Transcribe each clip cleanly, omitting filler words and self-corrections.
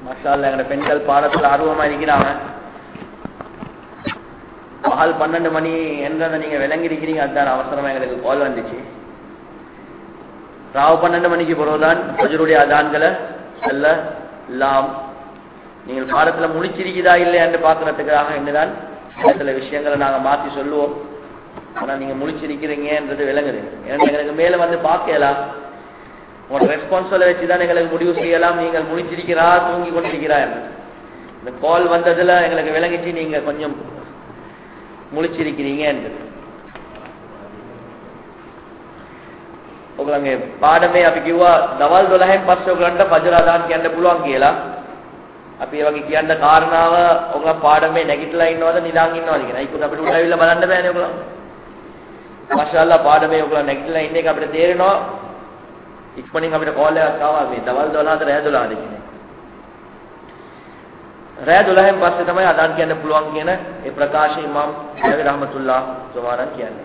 மாஷா அல்லாஹ் எங்க பெண்கள் பாடத்துல ஆர்வமா இருக்கிறாங்க. பகல் 12 மணி என்றதை நீங்க விளங்கி இருக்கிறீங்க. அதுதான் அவசரமா எங்களுக்கு கால் வந்துச்சு. ராவ் 12 மணிக்கு பிறகுதான் ஃபஜ்ருடைய அதான்களை சொல்லலாம். நீங்கள் பாடத்துல முழிச்சிருக்கிறதா இல்லையான்னு பாக்குறதுக்காக என்னதான் சில விஷயங்களை நாங்க மாத்தி சொல்லுவோம். ஆனா நீங்க முழிச்சிருக்கிறீங்கன்றது விளங்குது. ஏன்னா எங்களுக்கு மேல வந்து பார்க்கலாம், உங்களோட ரெஸ்பான்சிபிளை வச்சுதான் எங்களுக்கு முடிவு செய்யலாம் நீங்கள் முழிச்சிருக்கிறா தூங்கி கொண்டிருக்கிறா என்று. இந்த கால் வந்ததுல எங்களுக்கு விளங்கிச்சு நீங்க கொஞ்சம் முழிச்சிருக்கிறீங்க என்று. ඔගලගේ පාඩමේ අපි කිව්වා දවල් 12න් පස්සේ ඔයගලන්ට ෆජර් අදාන් කියන්න පුළුවන් කියලා. අපි ඒ වගේ කියන්න කාරණාව ඔයගල පාඩමේ නැගිටලා ඉන්නවද නිදාන් ඉන්නවද කියන. ඒකත් අපිට උඩ ඇවිල්ලා බලන්න බෑනේ ඔයගල. මාෂාඅල්ලා පාඩමේ ඔයගල නැගිටලා ඉන්න එක අපිට තේරෙනවා. ඉක්මනින් අපිට කෝල් එකක් ආවා මේ දවල් 12ට රෑ 12ට කියන්නේ. රෑ 12න් පස්සේ තමයි අදාන් කියන්න පුළුවන් කියන ඒ ප්‍රකාශය ඉමාම් නවවි රහමතුල්ලාහ් සුබ්හානහු කියන්නේ.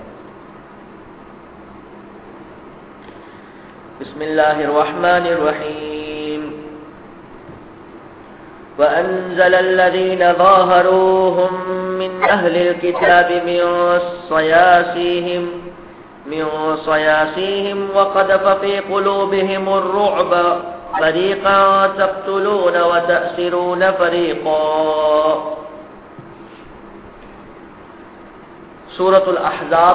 بسم الله الرحمن الرحيم وأنزل الذين ظاهروهم من أهل الكتاب من صياصيهم وقذف في قلوبهم الرعب فريقا تقتلون وتأسرون فريقا. سورة الأحزاب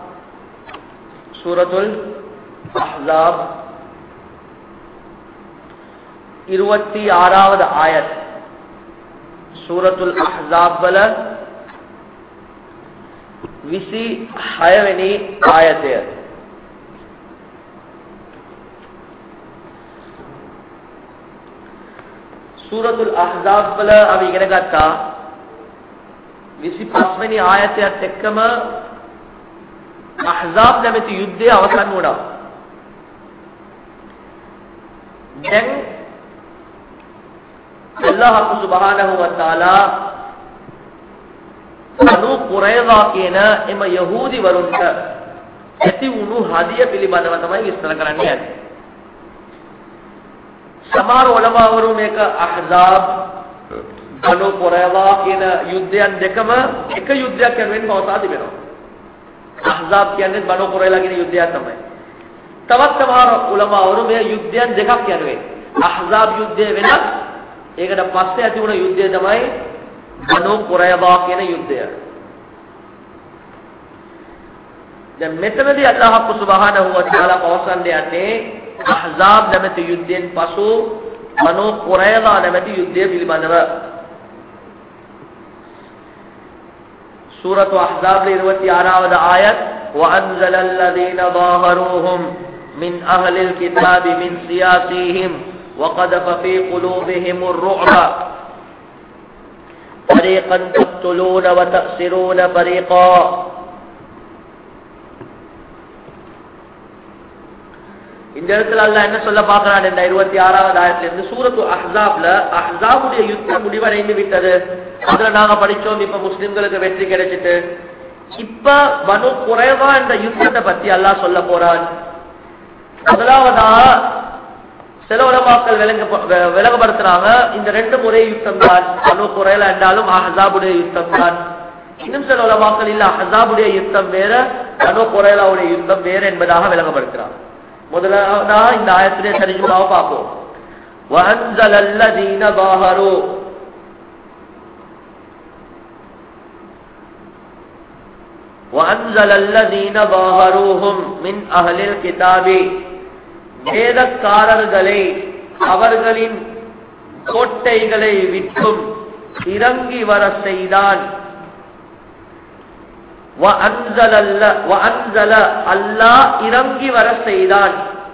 அஹ்ஸாப் 26வது ஆயத். சூரத்துல் அஹ்ஸாப் வல 26වෙනි ආයතය. සූරතුල් අහ්ஸාබ් වල අපි ඉගෙන ගත්තා 25වෙනි ආයතයත් එක්කම අහ්ஸාබ් නැමැති යුද්ධය අවසන් වුණා. දැන් අල්ලාහ් සුබ්හානහු වතාලා බනු කුරයිසා කියන එම යහූදි වරුන්ට ඇති වුණු හදිය පිළිබඳව තමයි විස්තර කරන්න යන්නේ. සමහර උලමාවරු මේක අහ්ஸාබ් බනු කුරයිසා කියන යුද්ධයන් දෙකම එක යුද්ධයක් වෙනුවෙන් පවසා තිබෙනවා. අහ්ஸාබ් කියන්නේ බනු කුරයිසා කියන යුද්ධය තමයි. තවත් සමහර උලමාවරු මේ යුද්ධයන් දෙකක් යනුවේ. අහ්ஸාබ් යුද්ධය වෙනත්, ඒකට පස්සේ ඇති වුණ යුද්ධය තමයි බනු කුරයිසා කියන යුද්ධය. දැන් මෙතනදී අල්ලාහ් සුබ්හානහු වතාලා පවසන්නේ යන්නේ අහ්ஸාබ් නැමැති යුද්ධයෙන් පසු බනු කුරයිසා නැමැති යුද්ධය පිළිබඳව. සූරතු අහ්ஸාබ් 26வது ආයත් وَأَنزَلَ الَّذِينَ ظَاهَرُوهُمْ مِنْ أَهْلِ الْكِتَابِ مِنْ صِيَاصِيهِمْ وَقَذَفَ فِي قُلُوبِهِمُ الرُّعْبَ فَرِيقًا تَقْتُلُونَ وَتَأْسِرُونَ فَرِيقًا. இந்த இடத்துல அல்லாஹ் என்ன சொல்ல பார்க்கறான் என்ற 26வது ஆயத்துல இருந்து சூரத்து அஹ்ஸாப்ல அஹ்ஸாபுடைய யுத்தம் முடிவடைந்து விட்டது. அதுல நாங்க படிச்சோம் இப்ப முஸ்லிம்களுக்கு வெற்றி கிடைச்சிட்டு. இப்ப பனு குறைவா என்ற யுத்தத்தை பத்தி அல்லாஹ் சொல்ல போறான். முதலாவதா சில உலமாக்கள் விலகப்படுத்துறாங்க, இந்த ரெண்டு முறை யுத்தம் தான், பனு குறைலா என்றாலும் அஹ்ஸாபுடைய யுத்தம் தான். இன்னும் சில உலமாக்கள் இல்ல, அஹ்ஸாபுடைய யுத்தம் வேற, பனு குறைலாவுடைய யுத்தம் வேற என்பதாக விலகப்படுத்துறாங்க. முதலாவதா இந்த ஆயத்திலே தர்ஜுமாவை பார்ப்போம். وَأَنزَلَ الَّذِينَ ظَاهَرُوا وَأَنزَلَ الَّذِينَ ظَاهَرُوهُمْ مِنْ أَهْلِ الْكِتَابِ. வேதக்காரர்களை அவர்களின் கோட்டைகளை விட்டும் இறங்கி வர செய்தான். وَأَنزَلَ அல்லாஹ் இறங்கி வர செய்தான்,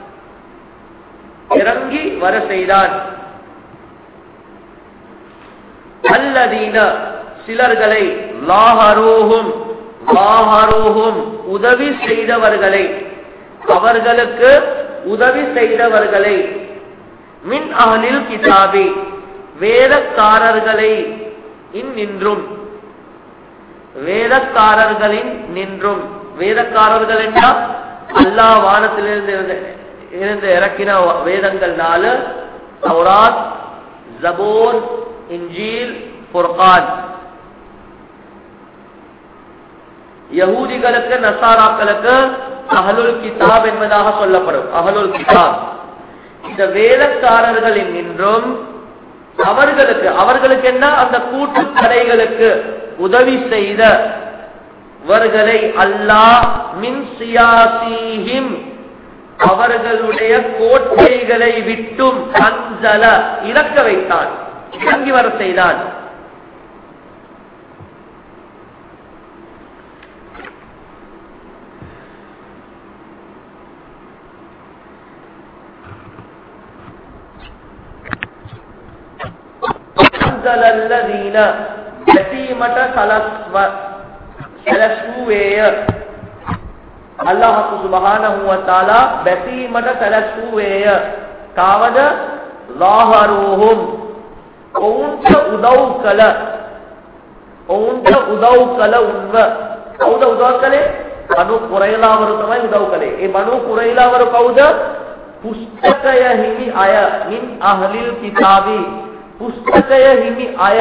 இறங்கி வர செய்தான். அல்லதீன சிலர்களை, லாஹரூஹும் உதவி செய்தவர்களை, அவர்களுக்கு உதவி செய்தவர்களை, மின் அஹ்லில் கிதாபி வேதக்காரர்களை நின்றும், வேதக்காரர்களின் நின்றும். வேதக்காரர்கள் என்றால் அல்லாஹ் வானத்திலிருந்து இறக்கின வேதங்கள் 4, தௌராத், ஜபூர், இன்ஜீல், ஃபுர்கான். யஹூதிகளுக்கு நசாராக்களுக்கு அஹ்லுல் கிதாப் என்பதாக சொல்லப்படும். அஹ்லுல் கிதாப் இந்த வேதக்காரர்களின் நின்றும் அவர்களுக்கு என்ன அந்த கூட்டுப்படைகளுக்கு உதவி செய்தவர்களை அல்லாஹ் மின் சியாசிஹிம் அவர்களுடைய கோட்டைகளை விட்டும் அன்சல இறக்க வைத்தான், இறங்கி வர செய்தான். الذين يتيمة سلسووية الله سبحانه وتعالى بتيمة سلسووية كاود ظاهروهم أونت أدوكلا උන්ව කවුද උදව් කළේ? බනු කුරයිලාවරු තමයි උදව් කළේ. ඒ බනු කුරයිලාවරු කවුද? පුස්තකය හිමි අය, මින් අහ්ලිල් කිතාබි පුස්තකය හිමි අය.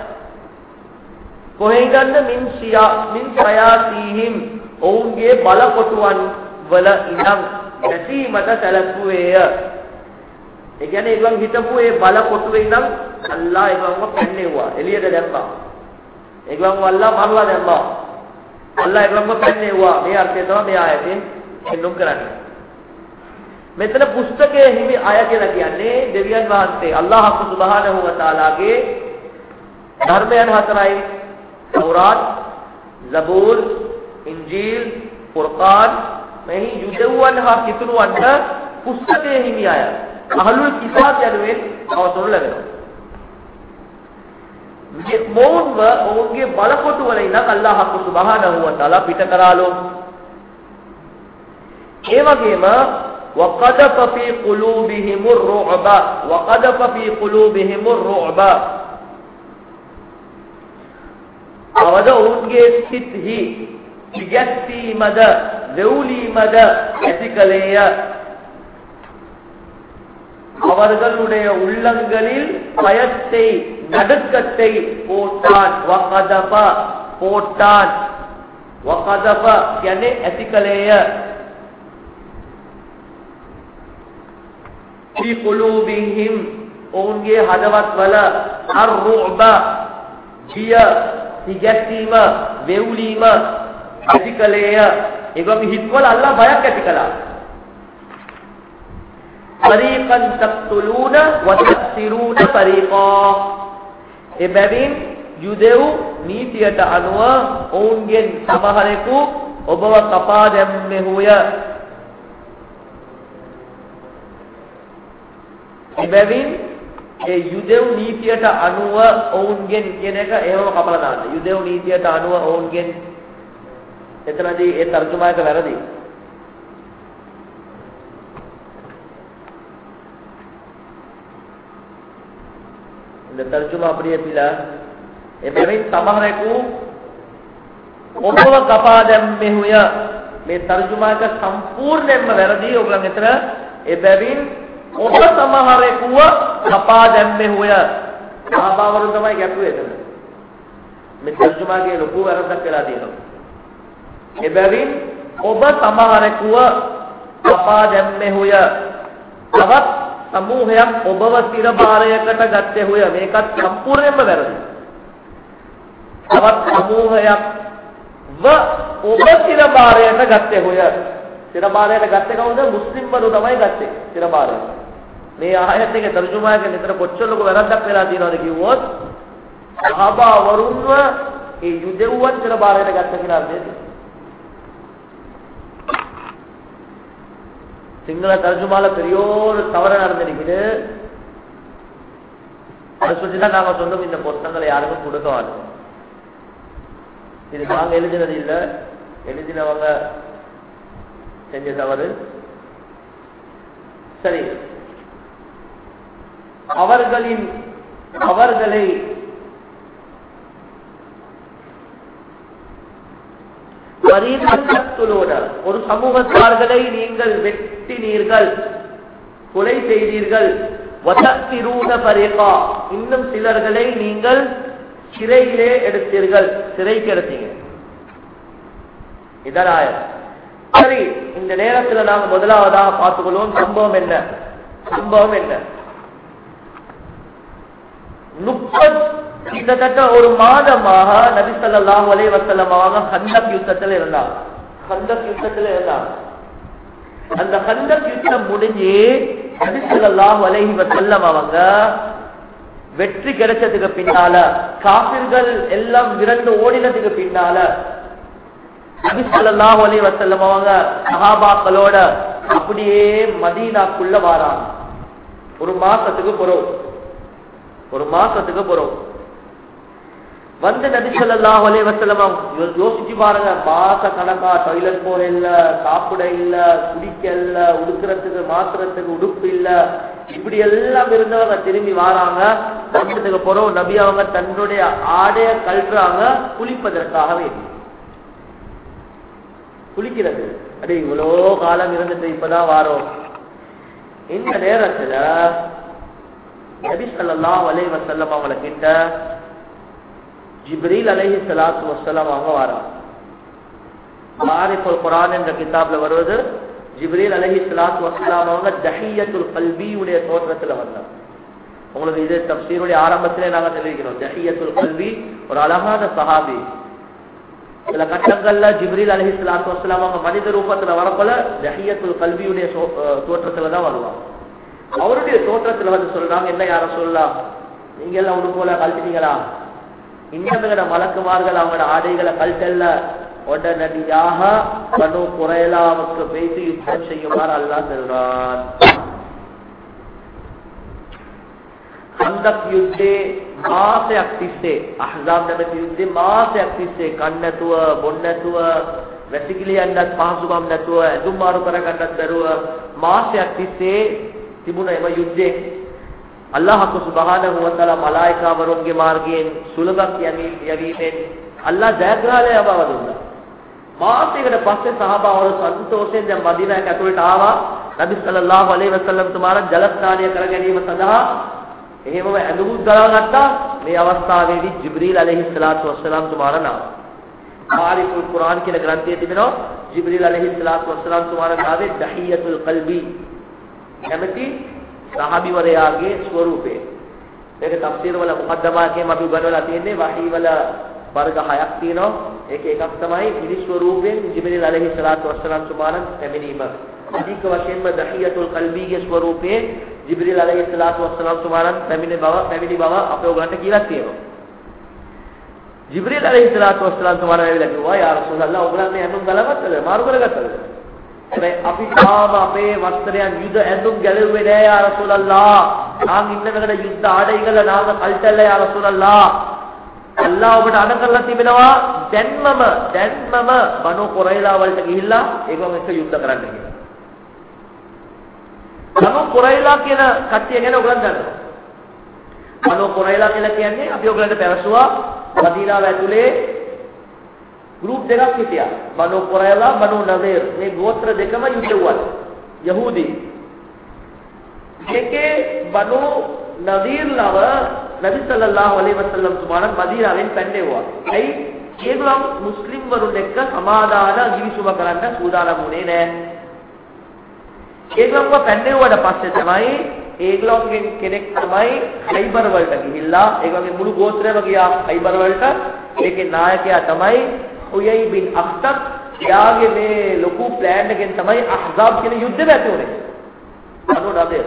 කොහෙන් ගන්න? මින් සයාසීහිම් ඔවුන්ගේ බලකොටුවන් වල ඉඳන් ඇසීමට සැලසුවේය. ඒ කියන්නේ ඒගොල්ලන් හිටපු ඒ බලකොටුවේ ඉඳන් අල්ලා ඒගොල්ලන්ව පැන්නෙව්වා, එළියට දැම්මා. ඒගොල්ලන්ව අල්ලා මරලා දැම්මා. අල්ලා ඒගොල්ලන්ව පැන්නෙව්වා. මේ අර්ථය තමයි මේ ආයතෙන් එන්නුම් කරන්නේ. මෙතන පුස්තකයේ හිමි අය කියලා කියන්නේ දෙවියන් වහන්සේ අල්ලාහ් සුබ්හානහු වතාලාගේ ධර්මයන් හතරයි. තෞරාත්, සබූර්, ඉන්ජීල්, ෆුර්කාන්. මේ යුදෙව්වන් හා කිතුණුවන්ට පුස්තකයේ හිමි අය. අහ්ලුල් කිතාබ් යනුවෙන් අවසර ලැබෙනවා. මේ මොවුන්ව ඔවුන්ගේ බලකොටු වල ඉඳන් අල්ලාහ් සුබ්හානහු වතාලා පිට කරාලු. ඒ වගේම وقذف في قلوبهم الرعب وقذف في قلوبهم الرعب අවද ඔවුන්ගේ සිත්හි විගැස්සීමද දෙවුලීමද ඇති කලේය. அவர்களுடைய உள்ளங்களில் பயத்தை நடுக்கத்தை போட்டான். போட்டான் வகதப කියන්නේ ඇති කලේය. في قلوبهم ඔවුන්ගේ හදවත් වල අර්රුබ සිය සිගැස්සීම වෙවුලීම ඇති කලේය. ඒගොල්ලෝ හිතවල අල්ලා බයක් ඇති කළා. فَرِيقًا تَقْتُلُونَ وَتَأْسِرُونَ فَرِيقًا එබැවින් යුදෙව් නීතියට අනුව ඔවුන්ගෙන් සමහරෙකු ඔබව කපා දැම්මෙහුය. එබැවින් ඒ යුදෙව් නීතියට අනුව ඔවුන්ගෙන් කියන එක එහෙම කපලා දාන්න. යුදෙව් නීතියට අනුව ඔවුන්ගෙන් එතනදී ඒ තර්ජුමා එක වැරදි. இந்த தர்ஜுமா அப்படியே பில එබැවින් සමහරෙකු ඔබව කපා දැම්මෙහුය. මේ තර්ජුමා එක සම්පූර්ණයෙන්ම වැරදි. ඔයගොල්ලන් එතන එබැවින් ඔබ සමහරෙකුව කපා දැම්මෙහුය. සහාබාවරු තමයි ගැටුවේ එතන. මේ තර්ජුමාගේ ලොකු වැරද්දක් වෙලා තියෙනවා. එබැවින් ඔබ සමහරෙකුව කපා දැම්මෙහුය. තවත් සමූහයක් ඔබව තිරභාරයකට ගත්තේහුය. මේකත් සම්පූර්ණයෙන්ම වැරදි. තවත් සමූහයක් ඔබ තිරභාරයට ගත්තේහුය. තිරභාරයට ගත්තේ කවුද? මුස්ලිම්වරු තමයි ගත්තේ තිරභාරයට. මේ ආයත් එකේ තර්ජුමා එකේ මෙතන කොච්චර ලොකු වැරද්දක් වෙලා තියෙනවද කිව්වොත් සහාබාවරුන්ව ඒ යුදෙව්වන් තිරභාරයට ගත්ත කියලා අර්ථය. சிங்கள தர்ஜுமால பெரியோர் தவறு நடந்திருக்குது. அதை சொல்லிதான் நாங்க சொன்னோம், இந்த புத்தகங்களை யாருக்கும் கொடுக்க மாட்டோம். இது நாங்க எழுதினது இல்லை, எழுதினவங்க செஞ்ச தவறு. சரி, அவர்களை ஒரு சமூகத்தார்களை நீங்கள் வெட்டினீர்கள், கொலை செய்தீர்கள். இன்னும் சிலர்களை நீங்கள் சிறையிலே எடுத்தீர்கள், சிறைக்கு எடுத்தீங்க. இதான் ஆயத். சரி, இந்த நேரத்தில் நாங்கள் முதலாவதாக பார்த்துக்கொள்வோம் சம்பவம் என்ன. சம்பவம் என்ன? 30 கிட்டத்தட்ட ஒரு மாதமாக நபி ஸல்லல்லாஹு அலைஹி வஸல்லம் அவங்க கந்தக் யுத்தத்தில் இருந்தாங்க. கந்தக் யுத்தத்தில் இருந்தாங்க. அந்த கந்தக் யுத்தம் முடிஞ்சு நபி ஸல்லல்லாஹு அலைஹி வஸல்லம் அவங்க வெற்றி கிடைச்சதுக்கு பின்னால, காபிர்கள் எல்லாம் விரண்டு ஓடினதுக்கு பின்னால நபி ஸல்லல்லாஹு அலைஹி வஸல்லம் அவங்க சஹாபாக்களோட அப்படியே மதீனாக்குள்ள வராங்க. ஒரு மாசத்துக்கு போறோம் வந்து நபி ஸல்லல்லாஹு அலைஹி வஸல்லம் யோசிச்சு பாருங்க, மாச கணக்கா டாய்லெட் போற இல்ல, சாப்பிட இல்ல, குடிக்க இல்ல, உடுக்கிறதுக்கு மாத்திரத்துக்கு உடுப்பு இல்ல, இப்படி எல்லாம் இருந்தவங்க திரும்பி வராங்க. வந்ததுக்கு பிறகு நபி அவங்க தன்னுடைய ஆடைய கழட்டுறாங்க குளிப்பதற்காகவே. குளிக்கிறது அடே இவ்வளோ காலம் இருந்துட்டு இப்பதான் வாரோம். இந்த நேரத்துல நபி ஸல்லல்லாஹு அலைஹி வஸல்லம் அவங்கள கிட்ட ஜிப்ரீல் அலைஹிஸ்ஸலாத்து வஸ்ஸலாம் அவங்க வராங்க. மாரிஃபுல் குர்ஆன் என்ற கிதாப்ல வருவது ஜிப்ரீல் அலைஹிஸ்ஸலாத்து வஸ்ஸலாம் அவங்க தஹியத்துல் கல்பி உடைய தோற்றத்துல வந்தாங்க. உங்களுக்கு இது தஃப்சீருடைய ஆரம்பத்திலே நாங்க தெரிவிக்கிறோம். தஹியத்துல் கல்பி ஒரு அழகான சஹாபி. சில கட்டங்கள்ல ஜிப்ரீல் அலைஹிஸ்ஸலாத்து வஸ்ஸலாம் அவங்க மனித ரூபத்துல வரப்போல தஹியத்துல் கல்பியுடைய தோற்றத்துலதான் வருவாங்க. அவருடைய தோற்றத்துல வந்து சொல்றாங்க, என்ன யார சொல்லலாம், நீங்க எல்லாம் ஒன்று போல கழட்டினீங்களா? இன்னும் மலக்குமார்கள் அவங்களோட ஆடைகளை கழட்டல்ல. உடனடியாக பனு குறைலாவுக்கு பேசி யுத்தம் செய்யுமாறு அல்லாஹ் சொல்றான். खंदक युद्धे මාසයක් තිස්සේ අහ්සාබ් නැමැති යුද්ධේ මාසයක් තිස්සේ කන්නතුව බොන්නතුව වැසිකිලියන්නත් පහසුකම් නැතුව ඇඳුම් මාරු කරගන්නත් බැරුව මාසයක් තිස්සේ තිබුණ එම යුද්ධේ අල්ලාහ් සුබ්හානහු වතාලා මලායිකාවරුන්ගේ මාර්ගයෙන් සුලභක් යවීමෙන් අල්ලාහ් ජයග්‍රහණය ලබා දුන්නා. මාසයකට පස්සේ සහාබාවරු සන්තෝෂයෙන් දැන් මදීනාවට ඇතුළට ආවා. නබි සල්ලල්ලාහු අලයිහි වසල්ලම් තුමාලා ජල ස්නානය කර ගැනීම සඳහා එහෙමම ඇඳුම් දරා ගත්තා. මේ අවස්ථාවේදී ජිබ්‍රීල් අලයිහිස්සලාතු වස්සලාම් තුමාලා නාම මාරිෆුල් කුර්ආන් කියන ග්‍රන්ථයේ තිබෙනවා ජිබ්‍රීල් අලයිහිස්සලාතු වස්සලාම් තුමාලා නාවේ දහියතුල් කල්බි නැමැති සහාබිවරයාගේ ස්වරූපේ. ඒක තෆ්සීර් වල මුකද්දමාකේම අපි උගන්වලා තියෙන්නේ වහී වල වර්ග 6ක් තියෙනවා. ඒක එකක් තමයි පිරිස් ස්වරූපයෙන් ජිබ්‍රීල් අලයිහිස්සලාතු වස්සලාම් තුමාලා පැමිණීම. අධික වශයෙන්ම දහියතුල් කල්බිගේ ස්වරූපේ ජිබ්‍රීල් අලයිහිස්සලාතු වස්සලාම් තුමාලන් පැමිණි බව අපේ ඔයගලන්ට කියලා තියෙනවා. ජිබ්‍රීල් අලයිහිස්සලාතු වස්සලාම් තුමාලා ඇවිල්ලා කිව්වා යා රසූලල්ලාහ් ඔයගලන් මේ ඇඳුම් ගලවත්තද මාරු කරගත්තද? හැබැයි අපි තාම අපේ වස්ත්‍රයන් යුද ඇඳුම් ගැලෙුවේ නෑ යා රසූලල්ලාහ්. නාන් ඉන්නකට යුද්ධ ආඩයිගල නාම කල්තල්ල යා රසූලල්ලාහ්. අල්ලාහ් ඔබට අඩ කරලා තිබෙනවා දැන්මම බනු කුරයිලා වලට ගිහිල්ලා ඒගොල්ලෝ එක්ක යුද්ධ කරන්න කියලා. බනු කුරයිලා කියන කට්ටිය ගැන ඔයගලන් දන්නවා. බනු කුරයිලා කියලා කියන්නේ අපි ඔයගලන්ට පැවසුවා මදීනාව ඇතුලේ ගෲප් දෙකක් හිටියා. බනු කුරයිලා බනු නදීර් මේ ගෝත්‍ර දෙකම යුද්ධුවා. යහූදී. ඒකේ බනු නදීර්ලව නබි සල්ලල්ලාහු අලයිහි වසල්ලම් තුමාලා මදීනාවෙන් පැන්නෙවුවා. ඇයි? ඒගොල්ලෝ මුස්ලිම් වරුන් එක්ක සමාදාන ජීවිසුම කරන්න සූදානම් වුණේ නෑ. ඒගොල්ලෝ පැන්නෙවුවට පස්සේ තමයි ඒගොල්ලෝගෙන් කෙනෙක් තමයි හයිබර් වලට ගිහිල්ලා ඒගොල්ලෝගේ මුළු ගෝත්‍රයම ගියා හයිබර් වලට. ඒකේ නායකයා තමයි උයයි බින් අඛ්තබ්. එයාගේ මේ ලොකු ප්ලෑන් එකෙන් තමයි අහ්සාබ් කියන යුද්ධය ඇති වුණේ. බනු නදීර්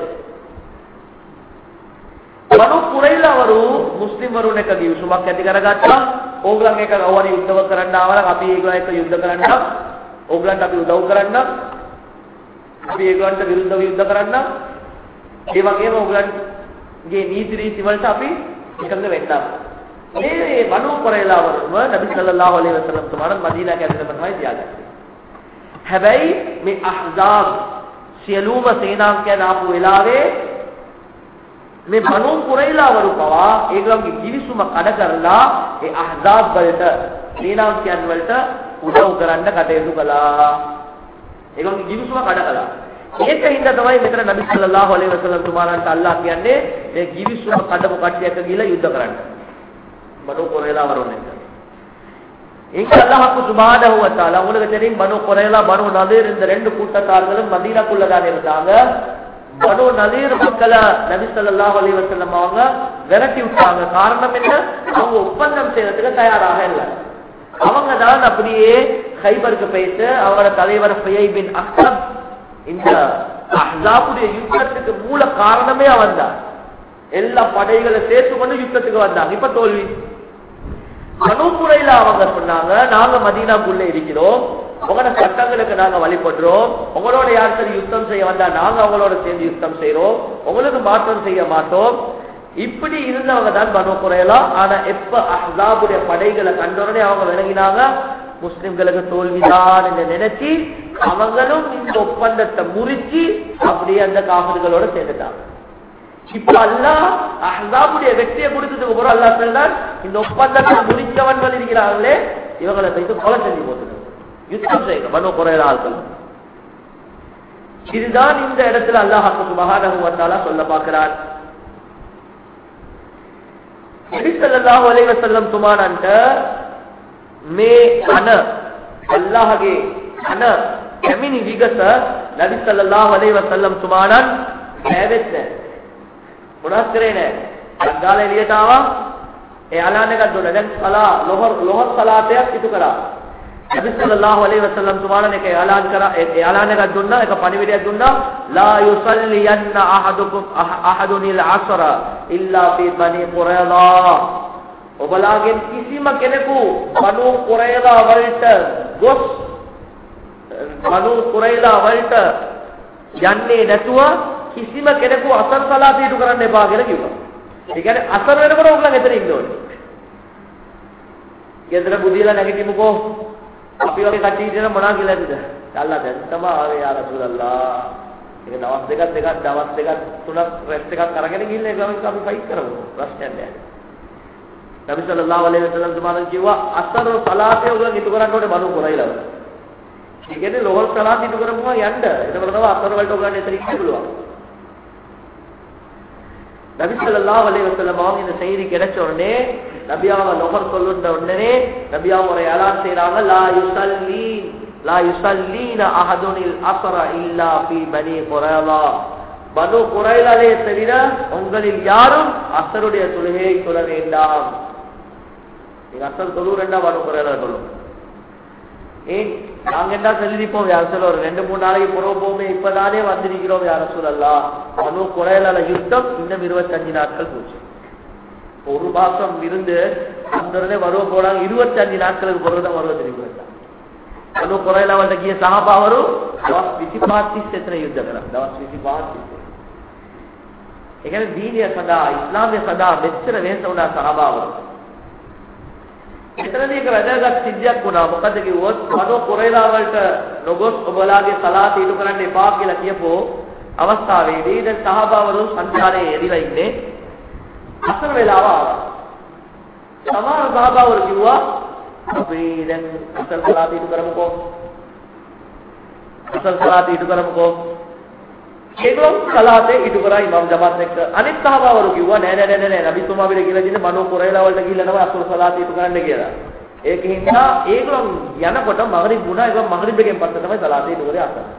බනු කුරයිලා වරු මුස්ලිම් වරුන් එක්ක ගිවිසුමක් ඇති කරගත්තා. ඕගලන් එක ගවරි යුද්ධව කරන්න ආවනම් අපි ඒගොල්ලෝ එක්ක යුද්ධ කරන්න. ඕගලන්ට අපි උදව් කරන්න. අපි ඒගොල්ලන්ට විරුද්ධව යුද්ධ කරන්න. ඒ වගේම ඕගලන්ගේ නීති රීති වලට අපි එකඟ වෙන්න. මේ බනු කුරයිලා වරුම නබි සල්ලල්ලාහු අලයිහි වසල්ලම් තුමාලා මදීනාට ඇතුළට තමයි තියාගත්තේ. හැබැයි මේ අහ්සාබ් සියලුම සේනාංකයන් ආපු වෙලාවේ මේ බනු කුරයිලා වරු පවා ඒගොල්ලන්ගේ කිවිසුම කඩ කරලා ඒ අහ්සාබ් වලට සේනාංකයන් වලට උදව් කරන්න කටයුතු කළා. ඒගොල්ලන්ගේ කිවිසුම කඩ කළා. ඒකින්ද තමයි මෙතන නබි සල්ලල්ලාහු අලයිහි වසල්ලම් තුමාලන්ට අල්ලාහ් කියන්නේ මේ ගිවිසුම කඩපු කට්ටියක ගිහලා යුද්ධ කරන්න. බනු කුරයිලා වරුනේ. இங்க அல்லாஹ் சுப்ஹானஹு வ தஆலா உங்களுக்கு தெரியும் பனு குரைலா பனு நதீர் இந்த ரெண்டு கூட்டத்தார்களும் மதீனாக்குள்ள தான் இருந்தாங்க. பனு நதீர் மக்களை நபி ஸல்லல்லாஹு அலைஹி வஸல்லம் அவங்க விரட்டி விட்டாங்க. காரணம் என்ன? அவங்க ஒப்பந்தம் செய்யறதுக்கு தயாராக இல்லை. அவங்க தான் அப்படியே கைபருக்கு போயிட்டு அவங்களோட தலைவர் ஃபுயை பின் அக்ஸப் இந்த அஹ்ஸாபுடைய யுத்தத்துக்கு மூல காரணமே அவன் தான். எல்லா படைகளை சேர்த்து கொண்டு யுத்தத்துக்கு வந்தாங்க. இப்ப தோல்வி. பனு குரைலா அவங்க சொன்னாங்க, நாங்க மதீனாக்குள்ள இருக்கிறோம், உங்களோட சட்டங்களுக்கு நாங்க வழிபடுறோம், உங்களோட யார் சரி யுத்தம் செய்ய வந்தா நாங்க அவங்களோட சேர்ந்து யுத்தம் செய்யறோம், உங்களுக்கு மாற்றம் செய்ய மாட்டோம். இப்படி இருந்தவங்க தான் பனு குரைலா. ஆனா எப்ப அஹ்ஸாபுடைய படைகளை கண்டோடனே அவங்க விளங்கினாங்க முஸ்லிம்களுக்கு தோல்விதான் என்று நினைச்சு அவங்களும் இந்த ஒப்பந்தத்தை முறிச்சு அப்படியே அந்த காஃபிர்களோட சேர்ந்துட்டாங்க. இப்ப அல்லாஹ் அஹ்ஸாபுடைய வெற்றியை கொடுத்ததுக்கு அப்புறம் அல்லாஹ் சொல்றார், இந்த ஒப்பந்தத்தை முறிச்சவன்கள் இருக்கிறார்களே இவங்களை வைத்து கொலை செஞ்சு போட்டு யுத்தம் செய்யணும் பனு குரைலா ஆட்கள். இதுதான் இந்த இடத்துல அல்லாஹ் சுப்ஹானஹு வ தஆலா சொல்ல பார்க்கிறார். நபி ஸல்லல்லாஹு அலைஹி வஸல்லம் துமானන්ට මේ අන අල්ලාහගේ අන කැමිනි විගස නබි සල්ලල්ලාහු අලයිහි වසල්ලම් තුමාණන් හැවෙත් නැහැ. මොනවත් කරේ නැහැ. අංගාල එළියට ආවා. ඒ අලාන එකක් දුන්නා. දැන් සලා ලොහර් සලාතයක් ඉටු කරා. නබි සල්ලල්ලාහු අලයිහි වසල්ලම් තුමාණන් එක අලාන කරා. ඒ අලාන එකක් දුන්නා. ඒක පණිවිඩයක් දුන්නා. ලා යුසල්ලියන්න අහදුනිල් අස්ර ඉල්ලා ෆී බනි කුරයිලා. ඔබලාගෙන් කිසිම කෙනෙකු බනු කුරයිලා වලට ගොස් බනු කුරයිලා වලට යන්නේ නැතුව කිසිම කෙනෙකු අසර් සලාත ඉටු කරන්න එපා කියලා කිව්වා. ඒ කියන්නේ අසර් වෙනකොට ඔයගොල්ලන් එතන ඉන්න ඕනේ. ගෙදර බුදියලා නැගිටිමුකෝ. අපි වගේ කට්ටිය ඉන්න මොනවා කියලාද? අල්ලා දැන් තමයි ආවේ යා රසූලල්ලා. ඒක දවස් දෙකක් තුනක් රෙස්ට් එකක් අරගෙන ගිහින් ඒක අපි ෆයිට් කරමු. ප්‍රශ්නයක් නැහැ. නබි සල්ලල්ලාහු අලයිහි වසල්ලම් තුමාණන් කිව්වා අසර් සලාතේ උගලන් ඉටු කරන්න ඕනේ බනු කුරයිලා. ඒ කියන්නේ ලොහර් සලාත ඉටු කරමුවා යන්න. ඒකවල තමයි අසර් වලට උගලන් එතන ඉන්න පුළුවන්. நபி ஸல்லல்லாஹு அலைஹி வஸல்லம் அவங்க இந்த செய்தி கிடைச்ச உடனே நபியாவை லொஹர் சொல்லுன்ற உடனே நபியாவை ஒரு ஏலான் செய்றாங்க, லா யுஸல்லீன அஹதுனில் அஸ்ர இல்லா ஃபீ பனி குரைலா. பனு குரைலாலே தவிர உங்களில் யாரும் அஸ்ருடைய தொழுகையை தொழ வேண்டாம். நீங்க அஸ்ர் தொழுறேன்டா பனு குரைலா தொழும். ஏன் நாங்க என்ன சொல்லிருப்போம் யார் சொல்ல ஒரு 2-3 நாளைக்கு புறப்போமே இப்பதானே வந்திருக்கிறோம் யார சொல்லலாம். பனு குரைலால யுத்தம் இன்னும் 25 நாட்கள் போச்சு. ஒரு மாசம் இருந்து அந்த வருவ போனாங்க. 25 நாட்களுக்கு பிறகுதான் வருவ தெரிவிக்கிறாங்க. பனு குரைலாவல்ட்ட ගිය සහපාවරු දවස් 25 තිස්සේ එතන යුද්ධ කරා. දවස් 25 තිස්සේ. ඒ කියන්නේ දීනිය සදා ඉස්ලාමයේ සදා මෙච්චර වෙනස වුණා සහපාවරු. එතනදී එක වැදගත් සිද්ධියක් වුණා. මොකද කිව්වොත් බනු කුරයිලා වලට නොගොස් ඔබලාගේ සලාත ඉටු කරන්න එපා කියලා කියපෝ අවස්ථාවේදී දැන් සහාබාවරු සංචාරයේ යෙදিলা ඉන්නේ. අසර වෙලාව ආවා. සමහර සහාබාවරු කිව්වා අපි දැන් අසල් සලාත ඉටු කරමුකෝ. අසල් සලාත ඉටු කරමුකෝ. ඒගොල්ලෝ සලාතේ ඉටු කරා ඉමාම් ජමාත් එක්ක. අනිත් සහාබාවරු කිව්වා නෑ නබිතුමා අපිට කියලා දෙන්නේ බනු කුරයිලා වලට ගිහිල්ලා නම අසල් සලාත ඉටු කරන්න කියලා. ඒකෙන් හින්දා ඒගොල්ලෝ යනකොට මග්රිබ් වුණා. ඒක මග්රිබ් එකෙන් පස්සේ තමයි සලාතේ ඉටු කරේ අසල්.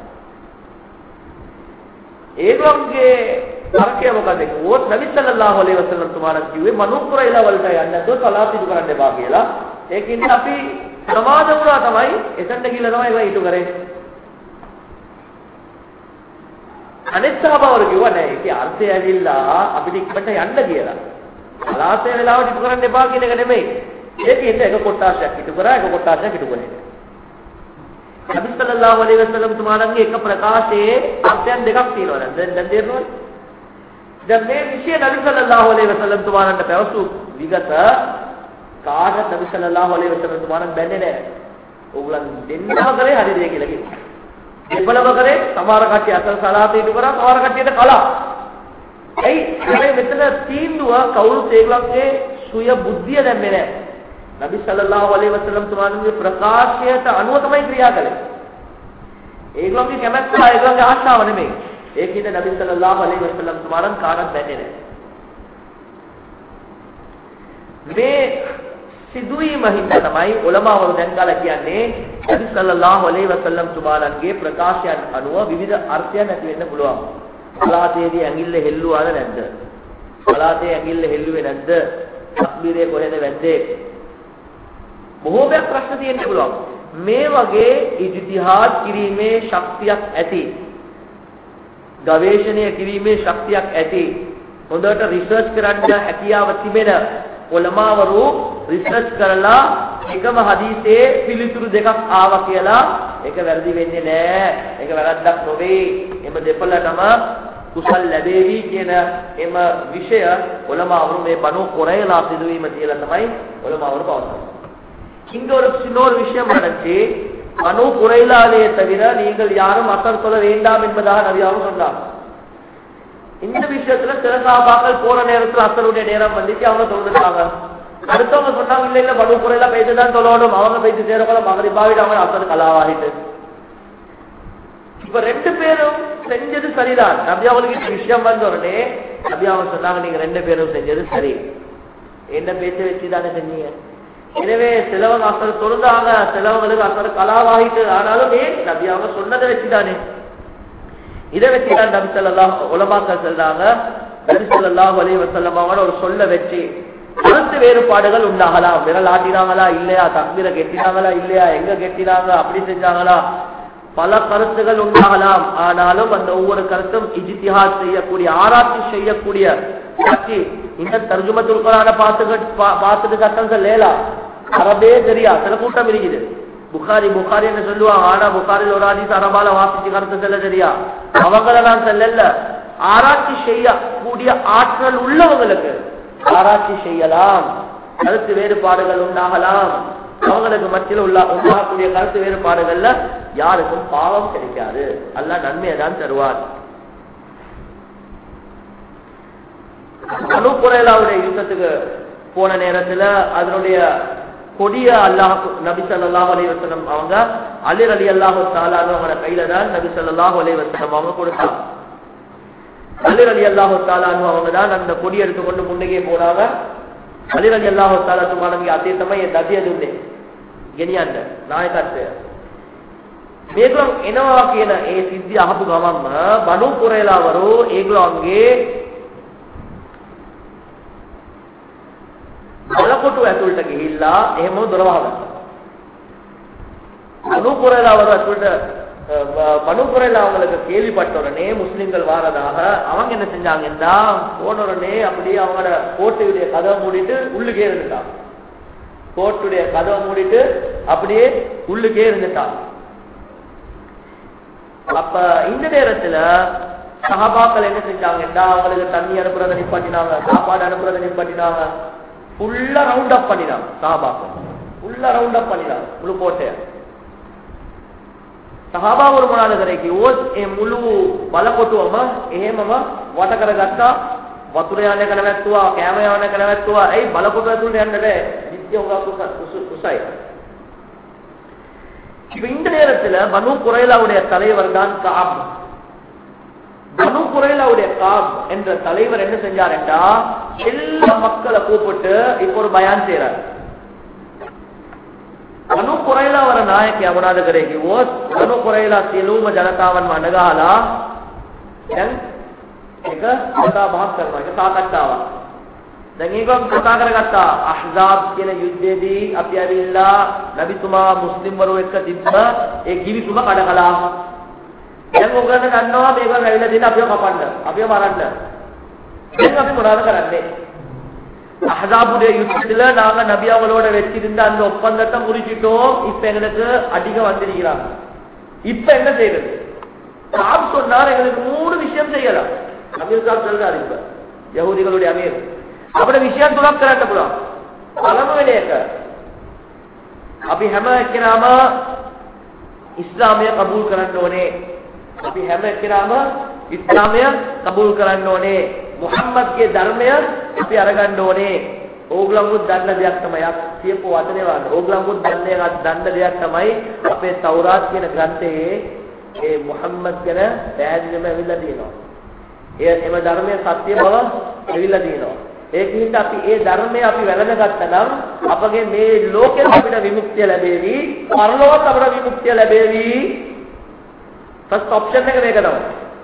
ඒගොල්ලෝගේ තර්කය මොකද? ඕත් නබි සල්ලල්ලාහු අලයිහි වසල්ලම් තුමාණන් කිව්වේ බනු කුරයිලා වලට යන්න නැතුව සලාත ඉටු කරන්න එපා කියලා. ඒකින් අපි සමාද වුණා තමයි එතනට ගිහිල්ලා තමයි ඒක ඉටු කරේ. අනිත් සහාබාවරු කිව්වා නෑ ඒකේ අර්ථය ඇවිල්ලා අපිට ඉක්මනට යන්න කියලා. සලාතේ වෙලාවට ඉටු කරන්න එපා කියන එක නෙමෙයි. ඒකෙන් එක කොටාශයක් ඉටු කරා එක කොටාශයක් ඉටු කරේ. නබි සල්ලල්ලාහු අලයිහි වසල්ලම් තුමාණන්ගේ එක ප්‍රකාශයේ අර්ථයන් දෙකක් තියෙනවා. දැන් තේරෙනවද? දැන් මේ විෂය නබි සල්ලල්ලාහු අලයිහි වසල්ලම් තුමාණන්ට පැවසු විගත කාටත් නබි සල්ලල්ලාහු අලයිහි වසල්ලම් තුමාණන් බැන්නේ නෑ. ඕගොල්ලන් දෙන්නම කරේ හරි දෙය කියලා කිව්වා. දෙපළම කරේ සමහර කට්ටිය අසල් සලාත ඉටු කරා සමහර කට්ටියට කළා. ඇයි මේ මෙතන තීන්දුව කවුරුත් ඒගොල්ලන්ගේ සුය බුද්ධිය දැම්මේ නෑ. නබි සල්ලල්ලාහු අලයිහි වසල්ලම් තුමාණන්ගේ ප්‍රකාශයට අනුව තමයි ක්‍රියා කළේ. ඒගොල්ලන්ගේ කැමැත්ත ඒගොල්ලන්ගේ ආශාව නෙමෙයි. ඒකින්ද නබි සල්ලල්ලාහු අලයිහි වසල්ලම් තුමාණන් කාටවත් බැන්නේ නෑ. මේ සිදුවීම හින්දා තමයි උලමාවරු දැන් කාලා කියන්නේ නබි සල්ලල්ලාහු අලයිහි වසල්ලම් තුමාලන්ගේ ප්‍රකාශයන් අනුව විවිධ අර්ථයන් ඇති වෙන්න පුළුවන්. සලාතේදී ඇඟිල්ල හෙල්ලුවාද නැද්ද? සලාතේ ඇඟිල්ල හෙල්ලුවේ නැද්ද? තක්බීරේ කොහෙද වැද්දේ? බොහෝමයක් ප්‍රශ්න තියෙන්න පුළුවන්. මේ වගේ ඉජ්තිහාද් කිරීමේ ශක්තියක් ඇති, ගවේෂණය කිරීමේ ශක්තියක් ඇති, හොඳට රිසර්ච් කරන්න හැකියාව තිබෙන උලමාවරු රිසර්ච් කරලා එකම හදීසේ පිළිතුරු දෙකක් ආවා කියලා ඒක වැරදි වෙන්නේ නැහැ. ඒක වැරද්දක් නොවේ. එම දෙපළටම කුසල් ලැබෙවි කියන එම විෂය උලමාවරු මේ බනු කුරයිලා සිදුවීම කියලා තමයි උලමාවරු පවසන්නේ. இங்க ஒரு சின்ன ஒரு விஷயம் நடந்துச்சு. பனு குறைலாலே தவிர நீங்கள் யாரும் அசர் சொல்ல வேண்டாம் என்பதாக நபியாவும் சொன்னாங்க. இந்த விஷயத்துல சில சஹாபாக்கள் போற நேரத்துல அசருடைய நேரம் வந்துச்சு, அவங்க சொல்லிட்டாங்க. அடுத்தவங்க சொன்னாங்க இல்ல இல்ல பனு குறைலா பேசிதான் சொல்லணும், அவங்க பேசி சேரக்கூட மகரிபாவிட அவங்க அசர் கலாவாகிட்டு. இப்ப ரெண்டு பேரும் செஞ்சது சரிதான். நபியாவுக்கு இந்த விஷயம் வந்த உடனே நபியாவும் சொன்னாங்க நீங்க ரெண்டு பேரும் செஞ்சது சரி, என்ன பேச்ச வச்சுதானே செஞ்சீங்க. எனவே சிலவங்க அசர் தொழுந்தாங்க, சிலவங்களுக்கு அசர் கலாவாகிட்டு. ஆனாலும் நபி அவங்க சொன்னதை வச்சுதானே, இதை வச்சுதான் நபி ஸல்லல்லாஹு உலமாக்கள் சொல்றாங்க நபி ஸல்லல்லாஹு அலைஹி வஸல்லம் அவங்க ஒரு சொல்ல வச்சு கருத்து வேறுபாடுகள் உண்டாகலாம். விரல் ஆட்டினாங்களா இல்லையா, தக்பீரை கெட்டினாங்களா இல்லையா, எங்க கெட்டினாங்க, அப்படி செஞ்சாங்களா, பல கருத்துகள் உண்டாகலாம். ஆனாலும் அந்த ஒவ்வொரு கருத்தும் இஜ்திஹாத் செய்யக்கூடிய, ஆராய்ச்சி செய்யக்கூடிய சக்தி. இந்த தர்ஜுமத்துல் குர்ஆனை பார்த்துட்டு கட்டம் சொல்லேலா, அரபே தெரியா, சில கூட்டம் இருக்குது. புகாரி என்ன சொல்லுவாங்க, ஆனா புகாரில் ஒரு ஹதீஸ் அரபால வாசிச்சு கருத்து சொல்ல தெரியா, அவங்கள நான் சொல்லல. ஆராய்ச்சி செய்யக்கூடிய ஆற்றல் உள்ளவங்களுக்கு ஆராய்ச்சி செய்யலாம், கருத்து வேறுபாடுகள் உண்டாகலாம். அவங்களுக்கு மத்தியில் உண்டாகக்கூடிய கருத்து வேறுபாடுகள்ல யாருக்கும் பாவம் கிடைக்காது, அல்லாஹ் நன்மையை தான் தருவார். பனு குறைலாவுடைய யுத்தத்துக்கு போன நேரத்துல அதனுடைய கொடிய அல்லாஹ் நபி ஸல்லல்லாஹு அலைஹி வஸல்லம் அவங்க அலி ரலியல்லாஹு தஆலா அவங்க கையில தான் நபி ஸல்லல்லாஹு அலைஹி வஸல்லம் அவங்க கொடுத்தாங்க. அலி ரலியல்லாஹு தஆலா அவங்க தான் அந்த கொடி எடுத்துக்கொண்டு முன்னே போனாங்க. අලි රලියල්ලාහු තාලා තුමාණන්ගේ අතේ තමයි ඒ දඩිය දුන්නේ ගෙනියන්න නායකත්වය. මේගොල්ලෝ එනවා කියන ඒ සිද්ධිය අහපු ගමන්ම බනු කුරේලාවරු ඒගොල්ලෝගේ බලකොටු ඇතුළට ගිහිල්ලා එහෙම දොර වහගත්තා. බනු කුරේලාවරු ඇතුළට பனு குறைலா அவங்களுக்கு கேள்விப்பட்ட உடனே முஸ்லிம்கள் வாரதாக அவங்க என்ன செஞ்சாங்கன்னா போன உடனே அப்படியே அவங்களோட கோட்டையுடைய கதவை மூடிட்டு உள்ளுக்கே இருந்துட்டாங்க. கோட்டுடைய கதவை மூடிட்டு அப்படியே உள்ளுக்கே இருந்துட்டாங்க. அப்ப இந்த நேரத்துல சஹாபாக்கள் என்ன செஞ்சாங்கன்னா அவங்களுக்கு தண்ணி அனுப்புறதை நிப்பாட்டினாங்க, சாப்பாடு அனுப்புறதை நிப்பாட்டினாங்க, ஃபுல்லா ரவுண்ட் அப் பண்ணினாங்க. சஹாபாக்கள் ஃபுல்லா ரவுண்ட் அப் பண்ணினாங்க முழு கோட்டைய. සහාබාවරු මොනවාද කරේ කිව්වොත් ඒ මුළු බලකොටුවම එහෙමම වට කරගත්තා, වතුර යන එක නැවැත්තුවා, කෑම යන එක නැවැත්තුවා. ඒ බලකොටුව ඇතුළට යන්න බෑ, විද්‍ය උගා කුසයි. இந்த நேரத்துல பனு குறைலாவுடைய தலைவர் தான் காப். பனு குறைலாவுடைய காப் என்ற தலைவர் என்ன செஞ்சார் என்றா எல்லா மக்களை கூப்பிட்டு இப்போ ஒரு பயான் செய்யறார். බනු කුරයිලාවර නායකයා මොනවාද කරේ කිව්වොත් බනු කුරයිලා සියලුම ජනතාවන්ව අඬගහලා දැන් එක කතා බහක් කරනවා, එක සාකච්ඡාවක්. දැන් ඒගොල්ලෝ කතා කරගත්තා අහ්සාබ් කියන යුද්ධයේදී අපි ඇවිල්ලා නබිතුමා මුස්ලිම්වරු එක්ක තිබ්බ ඒ කිවිසුම කඩකලා. දැන් ඔයගොල්ලෝ දන්නවා මේගොල්ලෝ ඇවිල්ලා දෙන අපිව කපන්න, අපිව මරන්න. දැන් අපි මොනවද කරන්නේ? அஹ்ஸாபுடைய யுத்தத்துல நாங்க நபி அவங்களோட வெச்சிருந்த அந்த ஒப்பந்தத்தை முடிச்சிட்டோம். இப்ப எங்களுக்கு அதிக வந்திருக்கிறாங்க. இப்ப என்ன செய்யறது? காப் சொன்னார் எங்களுக்கு 3 விஷயம் செய்யலாம். அமீர் சாப் சொல்றாரு. இப்ப யஹூதிகளுடைய அமீர் අපේ விஷயம் තුනක් කරන්න පුළුවන්. පළමුවෙනි එක අපි හැම එක්කෙනාම ඉස්ලාමය කබූල් කරන්න ඕනේ. අපි හැම එක්කෙනාම ඉස්ලාමය කබූල් කරන්න ඕනේ. මුහම්මද්ගේ ධර්මය අපි අරගන්න ඕනේ. ඕගොල්ලෝ දන්න දෙයක් තමයි කියපු වචනේ වань. ඕගොල්ලෝ දන්න දෙයක් තමයි අපේ තවරාත් කියන ග්‍රන්ථයේ ඒ මුහම්මද් ගැන පැහැදිලිවම ඇවිල්ලා තියෙනවා. එම ධර්මයේ සත්‍ය බව ඇවිල්ලා තියෙනවා. ඒකින්ද අපි ඒ ධර්මය අපි වැළඳගත්තා නම් අපගේ මේ ලෝකෙ අපිට විමුක්තිය ලැබෙවි, පරලෝකෙ අපිට විමුක්තිය ලැබෙවි. ෆස්ට් ඔප්ෂන් එක මේක තමයි.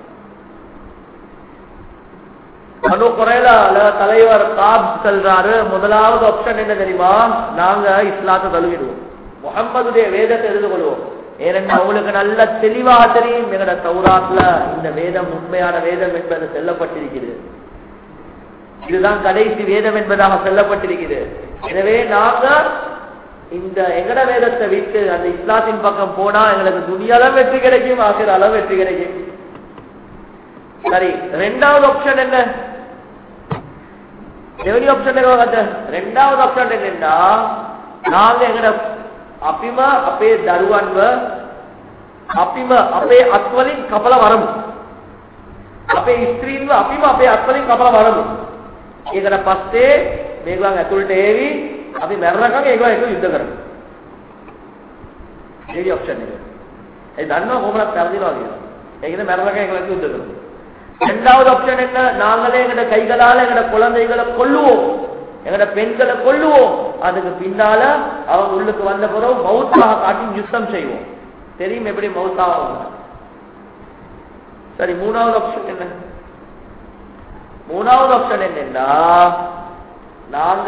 மனு குறையில தலைவர் காப் சொல்றாரு, முதலாவது ஆப்ஷன் என்ன தெரியுமா, நாங்க இஸ்லாத்தை தழுவிடுவோம், முஹம்மதுடைய வேதத்தை எழுது கொள்வோம். ஏனென்றால் அவங்களுக்கு நல்ல தெளிவாக தெரியும் எங்கட தௌராத்ல இந்த வேதம் உண்மையான வேதம் என்பது செல்லப்பட்டிருக்கிறது, இதுதான் கடைசி வேதம் என்பதாக செல்லப்பட்டிருக்கிறது. எனவே நாங்க இந்த எங்கட வேதத்தை விட்டு அந்த இஸ்லாத்தின் பக்கம் போனா எங்களுக்கு துனியால வெற்றி கிடைக்கும், ஆசிரால வெற்றி கிடைக்கும். சரி, ரெண்டாவது ஆப்ஷன் என்ன? දෙවෙනි ඔප්ෂන් එක මොකද්ද? ரெண்டாவது ඔප්ෂන් என்னன்னா, நாங்க எங்கட අපිම අපේ දරුවන්ව අපිම අපේ අත්වලින් කපලා වරමු. අපේ ස්ත්‍රීන්ව අපිම අපේ අත්වලින් කපලා වරමු. ඒකට පස්සේ මේගොල්ලන් ඇතුළට ඒවි, අපි මැරණකම් ඒගොල්ලෝ එක යුද්ධ කරමු. දෙවෙනි ඔප්ෂන් එක. ඒ දන්නව කොහොමද පැරදිනවා කියලා. ඒකද මැරණකම් ඒගොල්ලෝ යුද්ධ කරමු. ரெண்டாவது ஆப்ஷன் என்ன? நாங்களே எங்கட கைகளால எங்கட குழந்தைகளை கொல்லுவோம், எங்கட பெண்களை கொல்லுவோம். அதுக்கு பின்னால அவங்க உள்ளுக்கு வந்த பிறகு மௌத்தாக காட்டி யுத்தம் செய்வோம். தெரியும் எப்படி மௌத்தாக. சரி, மூணாவது ஆப்ஷன் என்ன? மூணாவது ஆப்ஷன் என்னன்னா, நாங்க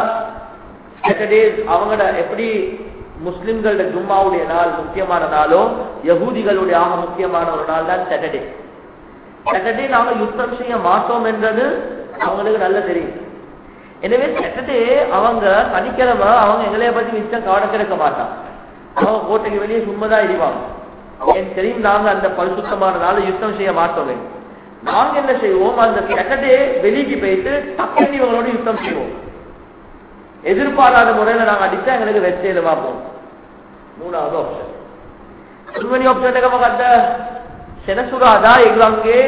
அவங்கட எப்படி முஸ்லிம்களோட ஜும்மாவுடைய நாள் முக்கியமான நாளோ, யகூதிகளுடைய ஆக முக்கியமான ஒரு நாள் தான் சாட்டர்டே. சாட்டர்டே நாங்க யுத்தம் செய்ய மாட்டோம் என்றது அவங்களுக்கு நல்ல தெரியும். எனவே சாட்டர்டே அவங்க சனிக்கிழமை அவங்க எங்களைய பத்தி மிச்சம் கவனக்கிடக்க மாட்டாங்க, அவங்க கோட்டைக்கு வெளியே சும்மதான் இடிவாங்க. எனக்கு தெரியும் நாங்க அந்த பரிசுத்தமான நாள் யுத்தம் செய்ய மாட்டோம். நாங்க என்ன செய்வோம், அந்த சாட்டர்டே வெளிக்கு போயிட்டு டக்குனு இவங்களோட யுத்தம் செய்வோம். எதிர்பாராத முறையில நாங்க அடிச்சா எங்களுக்கு வெற்றியில பார்ப்போம். மூணாவது ஆப்ஷன். තුන්වෙනි ඔප්ෂන් එක මොකද්ද? සෙනසුරාදා ඒගොල්ලන්ගේ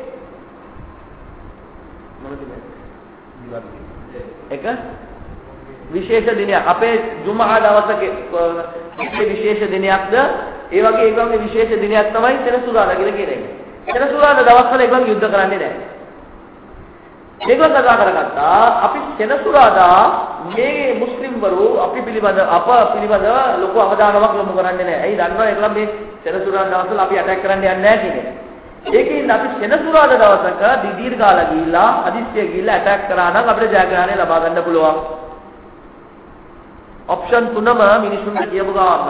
එක විශේෂ දිනයක්, අපේ ජුමා දවසක විශේෂ දිනයක්ද, ඒ වගේ ඒගොල්ලන්ගේ විශේෂ දිනයක් තමයි සෙනසුරාදා කියලා කියන්නේ. සෙනසුරාදා දවස්වල ඒගොල්ලන් යුද්ධ කරන්නේ නැහැ. ඒගොල්ලෝ කතා කරගත්තා අපි සෙනසුරාදා මේ මුස්ලිම්වරු අපි පිළිබඳ අප පිළිබඳ ලොකු අවධානමක් යොමු කරන්නේ නැහැ. ඇයි දන්නවා ඒගොල්ලන් මේ සෙනසුරාදා දවස්වල අපි ඇටැක් කරන්න යන්නේ නැහැ කියන්නේ. ඒකෙන් අපි සෙනසුරාදා දවසක දිදීර් ගාලා ගිහිල්ලා හදිස්සිය ගිහිල්ලා ඇටැක් කරා නම් අපිට ජයග්‍රහණය ලබා ගන්න පුළුවන්. ඔප්ෂන් තුනම මිනිසුන්ට කියපු ගාම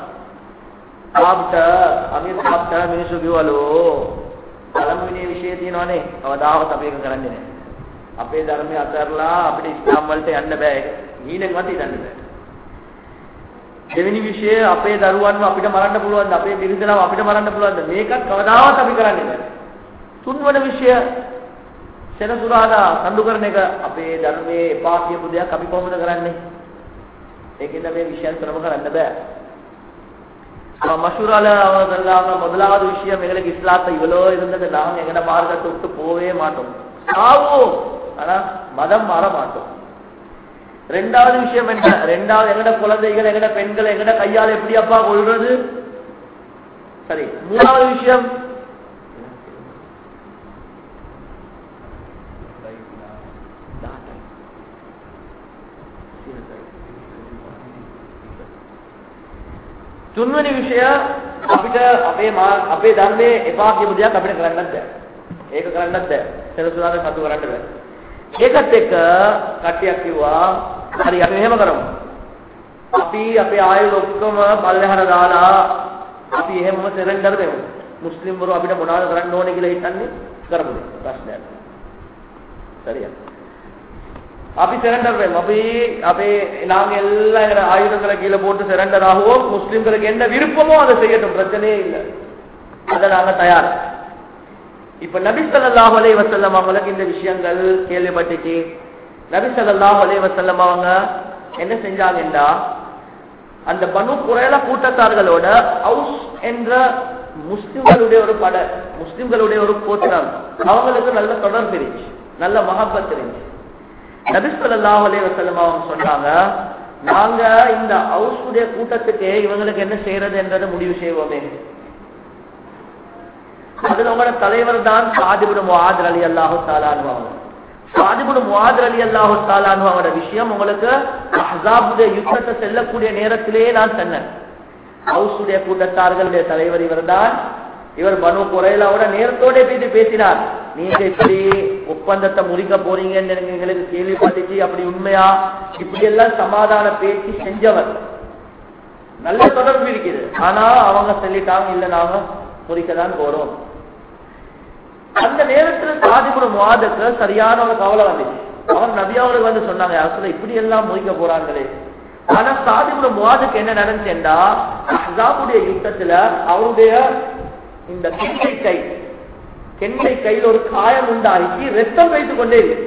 අපිට මිනිස්සු කිව්වලු පළමුවෙනි විශේෂය තියෙනවානේ, අවදාවත් අපි ඒක කරන්නේ නැහැ. අපේ ධර්මය අතරලා අපිට ඉස්ලාම් වලට යන්න බෑ, ඒක ඊනෙන්වත් ඉඳන්න බෑ. දෙවෙනි විෂය අපේ දරුවන්ව අපිට මරන්න පුළුවන්ද, අපේ බිරිඳලව අපිට මරන්න පුළුවන්ද, මේකත් කවදාවත් අපි කරන්නේ නැහැ. තුන්වන විෂය සෙනසුරාදා සම්දු කරන එක අපේ ධර්මයේ එපා කියපු දෙයක් අපි කොහොමද කරන්නේ? ඒකෙන්ද මේ විෂයන් තරම කරන්න බෑ. மஷூரால அவங்க சொல்றாங்க, முதலாவது விஷயம் எங்களுக்கு இஸ்லாத்தை இவ்வளோ இருந்தது, நாங்க எங்கட மார்க்கத்தை விட்டு போவே மாட்டோம், சாவோம், ஆனா மதம் மாற மாட்டோம். ரெண்டாவது விஷயம் என்ன? ரெண்டாவது எங்கட குழந்தைகள் எங்கட பெண்களை எங்கட கையால எப்படி அப்பா கொள்றது? சரி, மூணாவது விஷயம் තුන්වෙනි විෂය අපිට අපේ ධර්මයේ එපා කියපු දෙයක් අපිට කරන්නත් බෑ. ඒක කරන්නත් බෑ. සෙනසුරාදා සතු කරන්න බෑ. ඒකත් එක්ක කට්ටියක් කිව්වා හරි අපි එහෙම කරමු. අපි අපේ ආයුධ ඔක්කොම පල්ලෙහාට දාලා අපි එහෙමම සරෙන්ඩර් දෙමු. මුස්ලිම්වරු අපිට මොනවද කරන්න ඕනේ කියලා හිතන්නේ කරමු. ප්‍රශ්නයක්. சரியா? අපි சரண்டர் වෙමු. අපි අපේ நாங்க எல்லாம் எங்க ஆயுதங்களை கீழே போட்டு சரண்டர் ஆகுவோம். முஸ்லிம்களுக்கு என்ன விருப்பமோ அதை செய்யட்டும், பிரச்சனையே இல்லை, அதை நாங்க தயார். இப்ப நபி ஸல்லல்லாஹு அலைஹி வஸல்லம் அவங்களுக்கு இந்த விஷயங்கள் கேள்விப்பட்டுச்சு. நபி ஸல்லல்லாஹு அலைஹி வஸல்லம் அவங்க என்ன செஞ்சாங்கன்னா, அந்த பனு குறைலா கூட்டத்தார்களோட அவுஸ் என்ற முஸ்லிம்களுடைய ஒரு படை, முஸ்லிம்களுடைய ஒரு கோத்திரம், அவங்களுக்கு நல்ல தொடர்பு இருந்துச்சு, நல்ல மஹப்பத் இருந்துச்சு. நபி ஸல்லல்லாஹு அலைஹி வஸல்லம் அவங்க சொன்னாங்க, நாங்க இந்த அவுஸுடைய கூட்டத்துக்கு இவங்களுக்கு என்ன செய்யறது என்றதை முடிவு செய்வோமே. அதுல உங்களோட தலைவர் தான் சாத் இப்னு முஆத் ரலியல்லாஹு தஆலா அன்ஹு. சாத் இப்னு முஆத் ரலியல்லாஹு தஆலா அன்ஹு அவரோட விஷயம் உங்களுக்கு அஹ்ஸாபுடைய யுத்தத்தை செல்லக்கூடிய நேரத்திலேயே நான் சொன்னேன். ஹவுஸுடைய கூட்டத்தார்களுடைய தலைவர் இவர்தான். இவர் பனு குறைலாவோட நேரத்தோட போயிட்டு பேசினார். நீங்க இப்படி ஒப்பந்தத்தை முறிக்க போறீங்கன்னு எங்களுக்கு கேள்விப்பட்டுச்சு, அப்படி உண்மையா? இப்படி எல்லாம் சமாதான பேச்சு செஞ்சவர். நல்ல தொடர்பு இருக்குது. ஆனா அவங்க சொல்லிட்டாங்க, இல்ல நாங்க முறிக்கதான் போறோம். அந்த நேரத்தில் சாத் இப்னு முஆதுக்கு சரியான ஒரு கவலை வந்துச்சு. அவர் நபி அவர்களுக்கு வந்து சொன்னாங்க, அரசுல இப்படி எல்லாம் முறிக்க போறாங்களே. ஆனா சாத் இப்னு முஆதுக்கு என்ன நடந்துச்சுன்னா, அஹ்ஸாபுடைய யுத்தத்துல அவருடைய இந்த கெண்டை கையில் ஒரு காயம் உண்டாகி ரத்தம் பேசிக் கொண்டே இருக்கு.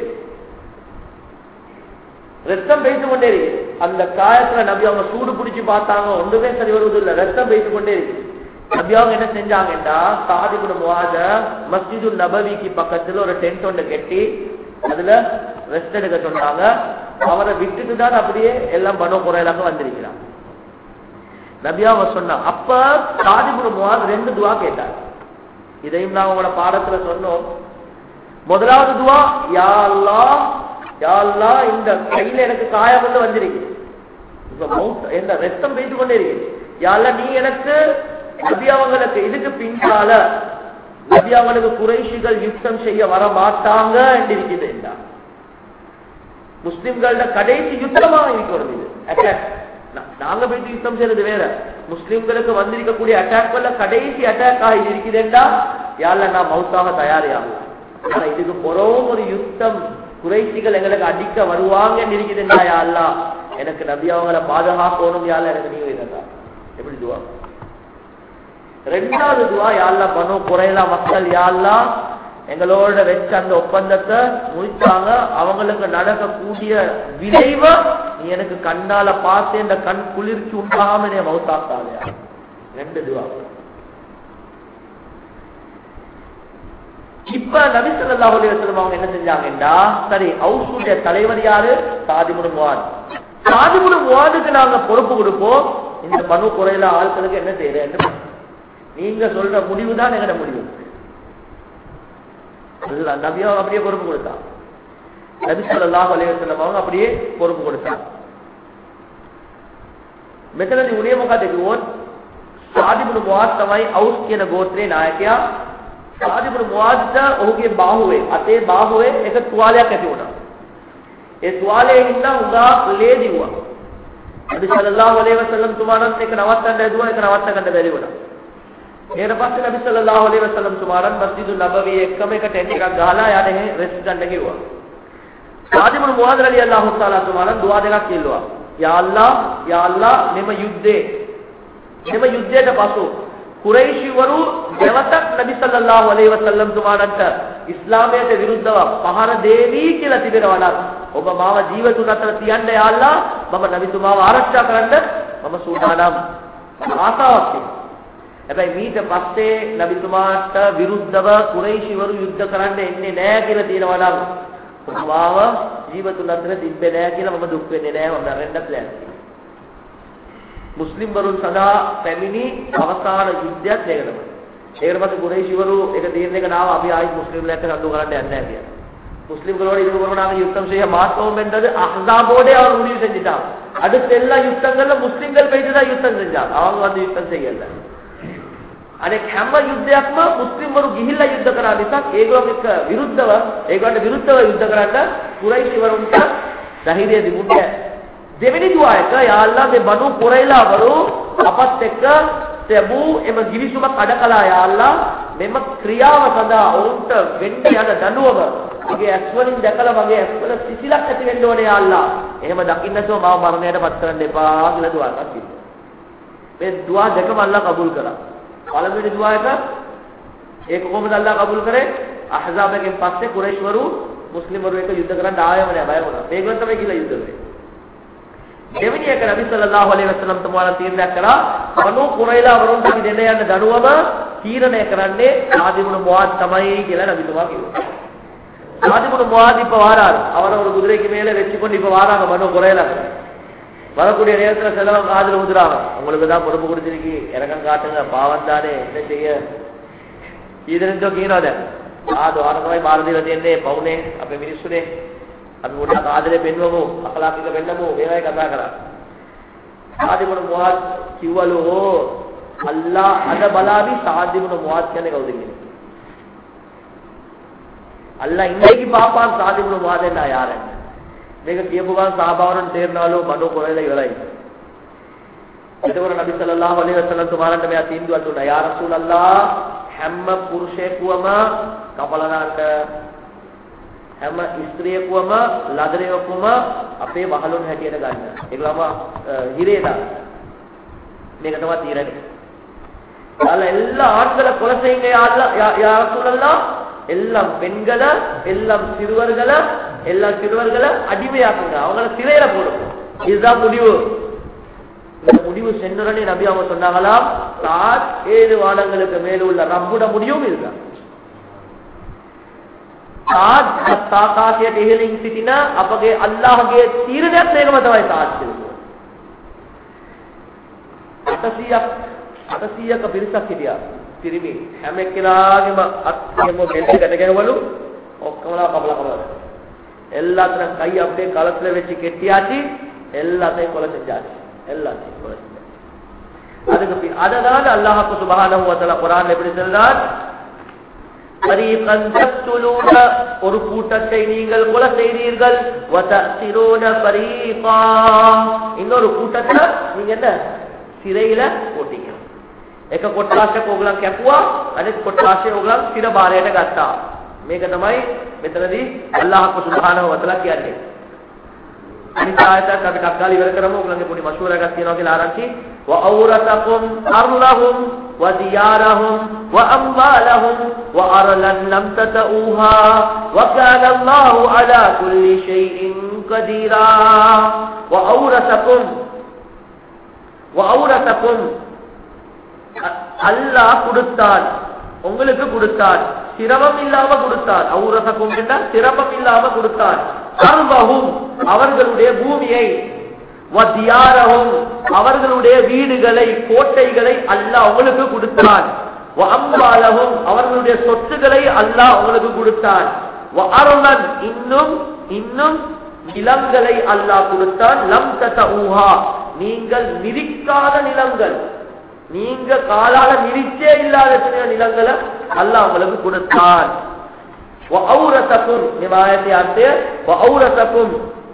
அந்த காயத்துல நபி அவங்க சூடு பிடிச்சு பார்த்தாங்க, ஒன்றுமே சரி வருவது இல்லை, ரத்தம் பேசிக் கொண்டே இருக்கு. நபி அவங்க என்ன செஞ்சாங்கன்னா, சாத் இப்னு முஆத மஸ்ஜிதுல் நபவிக்கு பக்கத்துல ஒரு டென்ட் ஒன்று கட்டி அதுல ரெஸ்ட் எடுக்க சொன்னாங்க. அவரை விட்டுட்டு தான் அப்படியே எல்லாம் பனு குறைலாக வந்திருக்கிறாங்க. நபி அவங்க சொன்னா, அப்ப சாத் இப்னு முஆத் 2 துவா கேட்டார். இதையும் நான் உங்களோட பாடத்துல சொன்னோம். முதலாவது துவா, யா அல்லாஹ், யா அல்லாஹ், இந்த கையில எனக்கு காயம் வந்து வந்திருக்கு, இந்த ரத்தம் பேசிக் கொண்டே இருக்கு. யா அல்லாஹ், நீ எனக்கு நபி அவங்களுக்கு இதுக்கு பின்னால நபி அவங்களுக்கு குறைஷிகள் யுத்தம் செய்ய வர மாட்டாங்க என்று இருக்குது. முஸ்லிம்களோட கடைசி யுத்தமா இருக்கிறது இது. அட்டாக் நாங்க போயிட்டு யுத்தம் செய்யறது வேற. முஸ்லிம்களுக்கு வந்திருக்கக்கூடிய அட்டாக்ல கடைசி அட்டாக் ஆகி இருக்குதுண்டா, யாழ்ல நான் மவுத்தாக தயாரியாகலாம். ஆனா இதுக்கு பொறவும் ஒரு யுத்தம் குறைஷிகள் எங்களுக்கு அடிக்க வருவாங்க இருக்குதுண்டா, யாழ்லா எனக்கு நபி அவங்களை பாதுகாக்கணும், யாழ்ல எனக்கு நீங்க இருந்தா. எப்படி துவா? 2வது துவா, யாழ்லா பனு குறைலா மக்கள் யாழ்லா எங்களோட வச்ச அந்த ஒப்பந்தத்தை முடிச்சாங்க, அவங்களுக்கு நடக்கக்கூடிய விளைவை நீ எனக்கு கண்ணால பார்த்து இந்த கண் குளிர்ச்சி உண்டாகாம நீ மவுத்தாக்காத. 2 துவா. இப்ப நபி ஸல்லல்லாஹு அலைஹி வஸல்லம் அவங்க என்ன செஞ்சாங்கன்னா, சரி ஹவுஸுடைய தலைவர் யாரு? சாத் இப்னு முஆத். சாத் இப்னு முஆதுக்கு நாங்க பொறுப்பு கொடுப்போம். இந்த பனு குறைலா ஆட்களுக்கு என்ன செய்யற, நீங்க சொல்ற முடிவுதான் எங்கட முடிவு. நபியா அப்படியே பொறுப்பு கொடுத்தாங்க. நபி ஸல்லல்லாஹு அலைஹி வஸல்லம் அவங்க அப்படியே பொறுப்பு கொடுத்தாங்க. මෙතනදී උනේ මොකද කිව්වොත්, සාද් ඉබ්නු මුආද් තමයි අවුස් කියන ගෝත්‍රයේ නායකයා. සාද් ඉබ්නු මුආද්ට ඔහුගේ බාහුවේ අතේ බාහුවේ එක තුවාලයක් ඇති වුණා. ඒ තුවාලයේ හින්දා උදා ලේ දිවුවා. නබි සල්ලල්ලාහු අලයිහි වසල්ලම් තුමාණන් එක නවත්තන්න ඇදුවා, ඒක නවත්ත ගන්න බැරි වුණා. ඊට පස්සේ නබි සල්ලල්ලාහු අලයිහි වසල්ලම් තුමාණන් මස්ජිදුල් නබවි එක්කම එක ටෙන්ට් එකක් ගහලා යාට රෙස්ට් ගන්න කිව්වා. සාද් ඉබ්නු මුආද් රලියල්ලාහු තාලා තුමාණන් දුආ දෙකක් කිව්වා. යා අල්ලාහ් මෙම යුද්ධයට පසු කුරයිෂිවරු දෙවතක් නබි සල්ලල්ලාහු අලයිහි වසල්ලම් තුමාණන්ට ඉස්ලාමයට විරුද්ධව පහර දෙවි කියලා තිබෙනවා නම් ඔබ මාව ජීවතුන් අතර තියන්න යා අල්ලාහ්, මම නබිතුමාව ආරක්ෂා කරන්න මම සූදානම්. ආසාවක් තියෙනවා. හැබැයි මීට පස්සේ නබිතුමාට විරුද්ධව කුරයිෂිවරු යුද්ධ කරන්න එන්නේ නැහැ කියලා තියෙනවා නම් මාව ජීවතුන් අතර තිබ්බේ නැහැ කියලා මම දුක් වෙන්නේ නැහැ, මම දරන්න ප්ලෑන් කරනවා. මුස්ලිම් වරුන් සදා පැමිණි අවසාන යුද්ධයක් ඒකටම. ඒකට පස්සේ කුරයිෂිවරු එක තීරණයක නාව අපි ආයි මුස්ලිම්ලා එක්ක සම්දු කරන්න යන්නේ නැහැ කියලා. முஸ்லிம்களோடு இதுவரை யுத்தம் செய்ய மாட்டோம் என்றது அஹ்ஸாபோட அவர் முடிவு செஞ்சுட்டாங்க. அடுத்த எல்லா யுத்தங்கள்ல முஸ்லிம்கள் போயிட்டுதான் யுத்தம் செஞ்சாங்க, அவங்க வந்து யுத்தம் செய்யல. අනෙක් හැම යුද්ධයක්ම මුස්ලිම්වරු ගිහිල්ලා යුද්ධ කරා නිසා ඒගොල්ලෝ ඒගොල්ලන්ට විරුද්ධව යුද්ධ කරන්න කුරයිෂිවරුන්ට ධෛර්යය තිබුණේ. දෙවෙනි දුආ එක, යා අල්ලාහ් මේ බනු කුරයිලාවරු අපත් එක්ක තබු එම ගිවිසුම කඩකලා, යා අල්ලාහ් මෙම ක්‍රියාව සඳහා ඔවුන්ට වෙන්න යන දඬුවම මගේ ඇස්වලින් දැකලා මගේ ඇස්වල සිසිලක් ඇති වෙන්න ඕනේ යා අල්ලාහ්. එහෙම දකින්න නැතුව මාව මරණයට පත් කරන්න එපා කියලා දුආ කරා. මේ දුආ දෙකම අල්ලාහ් කබූල් කළා. පළවෙනි දුආ එක ඒක කොහොමද අල්ලාහ් කබූල් කරේ? අහ්සාබ් එකෙන් පස්සේ කුරයිෂ්වරු මුස්ලිම්වරු එක්ක යුද්ධ කරන්න ආයම නෑ, බය වුණා. මේගොල්ලෝ තමයි කියලා යුද්ධ කරේ. දෙවෙනි එක නබි සල්ලල්ලාහු අලයිහි වසල්ලම් තුමාලා තීරණය කළා, බනු කුරයිලා වරුන්ට අපි දෙන්න යන දඩුවම තීරණය කරන්නේ සාද් ඉබ්නු මුආද් තමයි කියලා නබි තුමා කිව්වා. සාද් ඉබ්නு මුආத் இப்ப வாரார். அவர் ஒரு குதிரைக்கு மேல வெச்சு கொண்டு இப்ப வாராங்க பனு குறைலா. வரக்கூடிய நேரத்துல செலவம் காதுல ஊதுறாங்க, உங்களுக்கு தான் பொறுப்பு கொடுத்திருக்கி, இறக்கம் காட்டுங்க, பாவம் தானே, என்ன செய்ய? இது ரெண்டும் கீழாத ආදෝරණමයි බාර දීලා තියන්නේ පවුනේ අපේ මිනිස්සුනේ අපි මොනවාද ආදරේ පෙන්වමු අකලාපික වෙන්නමු මේවයි කතා කරා සාදිමුන මුවාද් කිව්වලු අල්ලා අද බලාවි සාදිමුන මුවාද් කියන්නේ කවුද කියන්නේ අල්ලා ඉන්නේකි පාපාන් සාදිමුන මුවාද් එන්න යාරෙන් මේක කියපු ගමන් සහාබාවරන් තේරනවලු බඩෝ කොරේලා ඉවරයි එතකොට නබි සල්ලල්ලාහු අලයිහි වසල්ලම් තුමාලන්ට මෙයා තීන්දුවක් දුන්නා යා රසූලල්ලා හැම පුරුෂයෙකුම කපලනාට හැම ස්ත්‍රියකුම ලදරයෙකුම අපේ වහලුන් හැටියට ගන්න. ඒගොල්ලම හිරේ දාන. මේක තමයි තීරණය. எல்லா ஆண்களை கொலை செய்யுங்க யா ரசூலல்லாஹ் எல்லாம் பெண்களை எல்லாம் சிறுவர்களை அடிமையாக்குங்க அவங்கள சிறையில போடுங்க இதுதான் முடிவு இந்த முடிவு சென்றனே நபி அவங்க சொன்னாங்களாம் 7 வானங்களுக்கு மேல உள்ள ரப்புட முடிவும் இதுதான் තාකාශයට ඉහළින් සිටින අපගේ අල්ලාහගේ තීරණයක් මේකම තමයි තාක්ෂි. 800ක පිරිසක් හිටියා. පිරිමි හැම කෙනාගේම අත්යෙම මෙල්ලකට ගැහවලු ඔක්කොමලා කපලා. எல்லாத்துக்கும் கை அப்படியே களத்துல வச்சு கெட்டியாச்சு எல்லாத்தையும் கொலை செஞ்சாச்சு. எல்லாத்தையும் கொலை செஞ்சாச்சு. அதுக்கு அதனால அல்லாஹ் சுப்ஹானஹு வ தஆலா குர்ஆன்ல எப்படி சொல்றார்? பரீகன் தக்துலூன ஒரு கூட்டத்தை நீங்கள் கொலை செய்தீர்கள் வதசிரூன பரீகா இன்னொரு கூட்டத்தை நீங்க என்ன සිරයිල කොටිය. එක කොට්ටාශයක් ඕගලන් කැපුවා අනිත් කොට්ටාශය ඕගලන් සිර බාරයට ගත්තා. මේක තමයි මෙතනදී අල්ලාහ් සුබ්හානහු වතාලා කියන්නේ. අනිත් ආයතයක් අපි ටක්කාලි ඉවර කරමු. ඕගලන්ගේ පොඩි මෂූරා එකක් තියෙනවා කියලා ආරංචි. وَأَوْرَثَكُمْ أَرْضَهُمْ وَدِيَارَهُمْ وَأَمْوَالَهُمْ وَأَرْضًا لَّمْ تَطَئُوهَا وَكَانَ اللَّهُ عَلَى كُلِّ شَيْءٍ قَدِيرًا وَأَوْرَثَكُمْ அல்லாஹ் கொடுத்தான் உங்களுக்கு கொடுத்தான் சிரமம் இல்லாம கொடுத்தான் அவுரசக்கும் என்ற சிரமம் இல்லாம கொடுத்தான் அர்வஹும் அவர்களுடைய பூமியை வதியாரஹும் அவர்களுடைய வீடுகளை கோட்டைகளை அல்லாஹ் உங்களுக்கு கொடுத்தான் வஅம்வாலஹும் அவர்களுடைய சொத்துக்களை அல்லாஹ் உங்களுக்கு கொடுத்தான் வஅர்லன் இன்னும் நிலங்களை அல்லாஹ் கொடுத்தான் லம் ததஊஹா நீங்கள் மிதிக்காத நிலங்கள் நீங்க காலால மிதிச்சே இல்லாத நிலங்களை அல்லாஹ் உங்களுக்கு கொடுத்தான் வஅௌரதகும் நிவாயத்தை ஆர்த்தே வஅௌரதகும்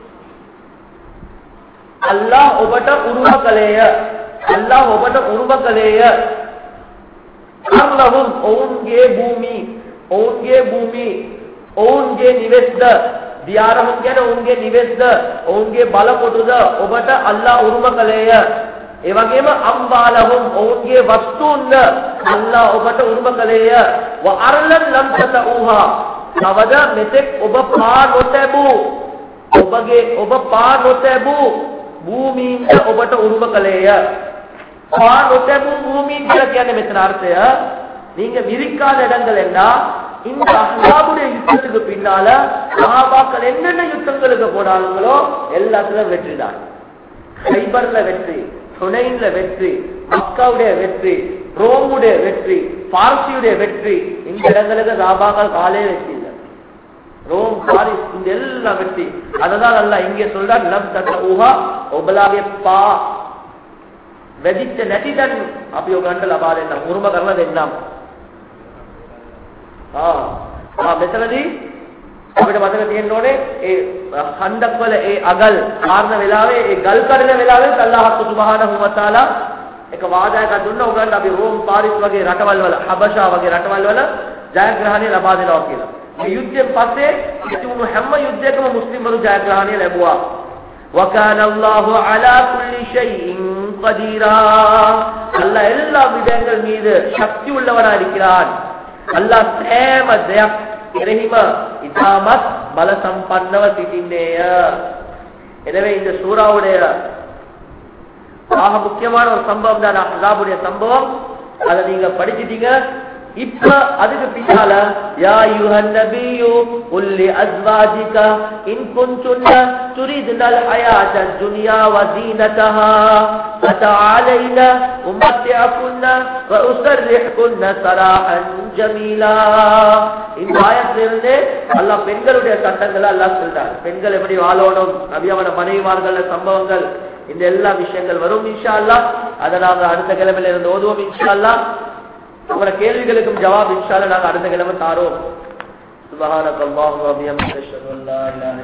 அல்லாஹ் ඔබට උරුම කලේය අල්ලාහ් ඔබට උරුම කලේය අල්ලාහුම් ඔවුන්ගේ භූමි ඔවුන්ගේ නිවෙස්ද දියාරහුම් කියන ඔවුන්ගේ නිවෙස්ද ඔවුන්ගේ බලකොටුද ඔබට අල්ලාහ් උරුම කලේය ඒ වගේම අම්වාලහුම් ඔවුන්ගේ වස්තුන්ද අල්ලාහ් ඔබට උරුම කලේය වඅර්ලන් ලම් තතඌහා තවද මෙතෙක් ඔබ පා නොතැබූ භූමීන්ද ඔබට උරුම කලේය පා නොතැබූ භූමීන් කියලා කියන්නේ මෙතන අර්ථය நீங்க விரிக்காத இடங்கள் என்ன இந்த அஹ்ஸாபுடைய யுத்தத்துக்கு பின்னால சஹாபாக்கள் என்னென்ன யுத்தங்களுக்கு போனாங்களோ எல்லாத்துலயும் வெற்றி தான் கைபர்ல வெற்றி ஹுனைன்ல வெற்றி மக்காவுடைய வெற்றி ரோமுடைய வெற்றி பார்சியுடைய வெற்றி இந்த இடங்களுக்கு சஹாபாக்கள் காலே வெற்றி இல்லை ரோம் பாரிஸ் இந்த எல்லாம் வெற்றி அதனால அல்லாஹ் இங்கே சொல்றார் லம் ததஊஹா ඔබලාගේ පා වෙදිච්ච නැතිදන් අපි ඔයගන්ට ලබා දෙන්න උරුම කරලා දෙන්නම් මෙතනදී අපිට මතක තියෙන්න ඕනේ ඒ ඛණ්ඩක් වල ඒ අගල් කාරණ වෙලාවේ ඒ ගල් කඩන වෙලාවේ අල්ලාහ් සුබ්හානහු වතාලා එක වාදයක් දුන්නා උගන්ට අපි රෝම් පාරිස් වගේ රටවල් වල හබෂා වගේ රටවල් වල ජයග්‍රහණය ලබා දෙනවා කියලා. මේ යුද්ධයෙන් පස්සේ ඉතිවුණු හැම යුද්ධයකම මුස්ලිම්වරු ජයග්‍රහණය ලැබුවා. وَكَانَ اللَّهُ عَلَى كُلِّ شَيْءٍ قَدِيرًا அல்லாஹ் எல்லா விடயங்கள் மீது சக்தி உள்ளவனாக இருக்கிறான். அல்லாஹ் සෑම දෙයක් කෙරෙහිම ඉතාමත් බල සම්පන්නව සිටින්නේය. எனவே இந்த சூராவுடைய ஆக முக்கியமான ஒரு சம்பவம் தான் அஹ்ஸாபுடைய சம்பவம். அதை நீங்க படிச்சிட்டீங்க. இப்ப அதுக்கு பின்னால யா அய்யுஹன் நபியு குல் லி அஸ்வாஜிக இன் குன்துன்ன துரிதுனல் ஹயாத்தத் துன்யா வ ஸீனதஹா فتعالينا أمتعكن وأسرحكن سراحا جميلا. இந்த ஆயத்திலிருந்து அல்லாஹ் பெண்களுடைய சட்டங்களை அல்லாஹ் சொல்றார். பெண்கள் எப்படி வாழணும், நபியோட மனைவிமார்கள் சம்பவங்கள், இந்த எல்லா விஷயங்கள் வரும் இன்ஷா அல்லாஹ். அதை நாங்க அடுத்த கிழமையில இருந்து ஓதுவோம் இன்ஷா அல்லாஹ். உங்களோட கேள்விகளுக்கும் ஜவாப் இன்ஷா அல்லாஹ் நாங்க அடுத்த கிழமை தாரோம். சுப்ஹானல்லாஹி வ பிஹம்திஹி அஷ்ஹது அன் லா இலாஹா